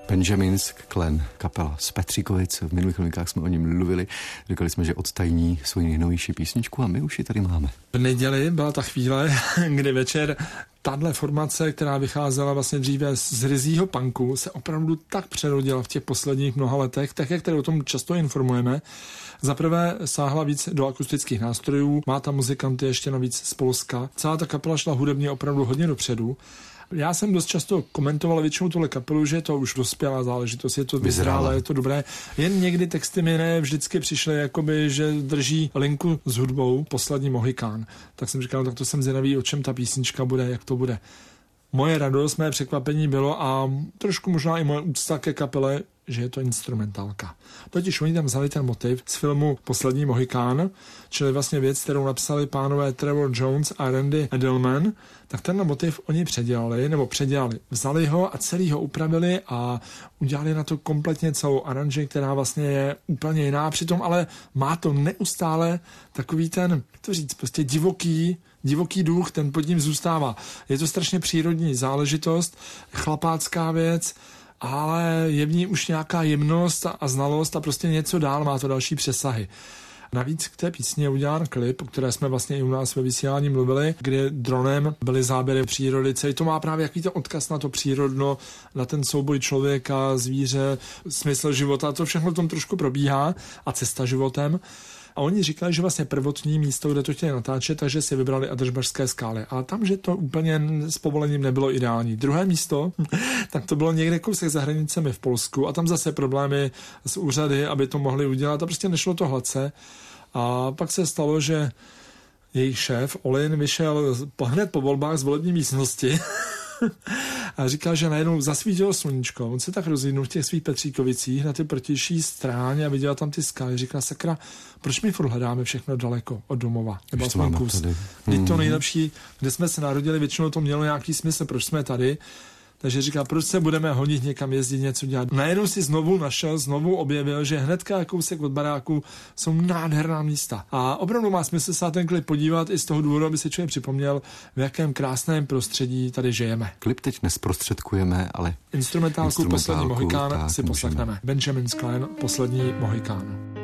Benjamin's Clan, kapela z Petříkovic. V minulých chronikách jsme o ní mluvili. Říkali jsme, že odtajní svoji nejnovější písničku a my už ji tady máme. V neděli byla ta chvíle, kdy večer tahle formace, která vycházela vlastně dříve z ryzího punku, se opravdu tak přerodila v těch posledních mnoha letech, tak jak tady o tom často informujeme. Zaprvé sáhla víc do akustických nástrojů, má tam muzikanty ještě navíc z Polska. Celá ta kapela šla hudebně opravdu hodně dopředu. Já jsem dost často komentoval většinou tuhle kapelu, že je to už dospělá záležitost, je to vyzrálé, je to dobré. Jen někdy texty mi ne vždycky přišly, jakoby, že drží linku s hudbou Poslední Mohikán. Tak jsem říkal, tak to jsem zvědavý, o čem ta písnička bude, jak to bude. Moje radost, mé překvapení bylo a trošku možná i moje úcta ke kapele, že je to instrumentálka. Totiž oni tam vzali ten motiv z filmu Poslední Mohikán, čili vlastně věc, kterou napsali pánové Trevor Jones a Randy Edelman, tak tenhle motiv oni předělali. Vzali ho a celý ho upravili a udělali na to kompletně celou aranži, která vlastně je úplně jiná. Přitom ale má to neustále takový ten, jak to říct, prostě divoký duch, ten pod ním zůstává. Je to strašně přírodní záležitost, chlapácká věc, ale je v ní už nějaká jemnost a znalost a prostě něco dál, má to další přesahy. Navíc k té písni je udělán klip, o které jsme vlastně i u nás ve vysílání mluvili, kde dronem byly záběry přírody. Celý to má právě jaký to odkaz na to přírodno, na ten souboj člověka, zvíře, smysl života, to všechno v tom trošku probíhá a cesta životem. A oni říkali, že vlastně prvotní místo, kde to chtěli natáčet, takže si vybrali Adržbašské skály. A tam, že to úplně s povolením nebylo ideální. Druhé místo, tak to bylo někde kousek za hranicemi v Polsku a tam zase problémy s úřady, aby to mohli udělat a prostě nešlo to hladce. A pak se stalo, že jejich šéf Olin vyšel hned po volbách z volební místnosti a říkal, že najednou zasvítilo sluníčko. On se tak rozlídnul v těch svých Petříkovicích na ty protější stráně a viděl tam ty skály. Říkal, sakra, proč my furt hledáme všechno daleko od domova? Nebo aspoň kus. Teď to nejlepší, kde jsme se narodili, většinou to mělo nějaký smysl, proč jsme tady. Takže říká, proč se budeme honit někam jezdit, něco dělat. Najednou si znovu objevil, že hnedka kousek od baráku jsou nádherná místa. A opravdu má smysl se na ten klip podívat i z toho důvodu, aby si člověk připomněl, v jakém krásném prostředí tady žijeme. Klip teď nesprostředkujeme, ale instrumentálku Poslední Mohikán si poslechneme. Benjamin's Clan, Poslední Mohikán.